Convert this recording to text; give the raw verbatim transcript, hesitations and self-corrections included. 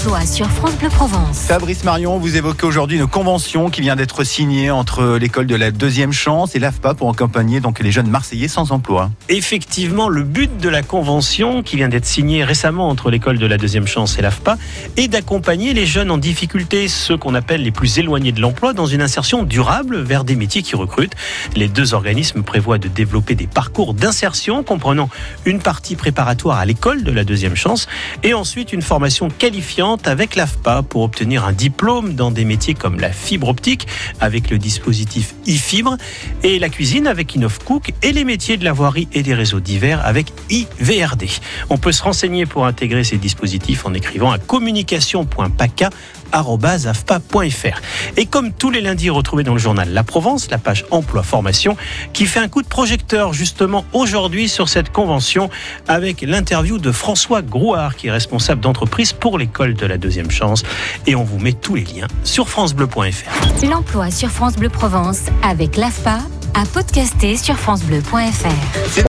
L'emploi sur France Bleu Provence. Fabrice Marion, vous évoquez aujourd'hui une convention qui vient d'être signée entre l'école de la deuxième chance et l'A F P A pour accompagner donc les jeunes Marseillais sans emploi. Effectivement, le but de la convention qui vient d'être signée récemment entre l'école de la deuxième chance et l'A F P A est d'accompagner les jeunes en difficulté, ceux qu'on appelle les plus éloignés de l'emploi, dans une insertion durable vers des métiers qui recrutent. Les deux organismes prévoient de développer des parcours d'insertion comprenant une partie préparatoire à l'école de la deuxième chance et ensuite une formation qualifiante avec l'A F P A pour obtenir un diplôme dans des métiers comme la fibre optique avec le dispositif e-fibre et la cuisine avec InnovCook et les métiers de la voirie et des réseaux divers avec I V R D. On peut se renseigner pour intégrer ces dispositifs en écrivant à communication point paca arobase a f p a point f r. Et comme tous les lundis, retrouvez dans le journal La Provence, la page emploi formation, qui fait un coup de projecteur justement aujourd'hui sur cette convention avec l'interview de François Grouard, qui est responsable d'entreprise pour l'école de la deuxième chance. Et on vous met tous les liens sur francebleu point f r. L'emploi sur France Bleu Provence avec l'A F P A à podcaster sur francebleu point f r.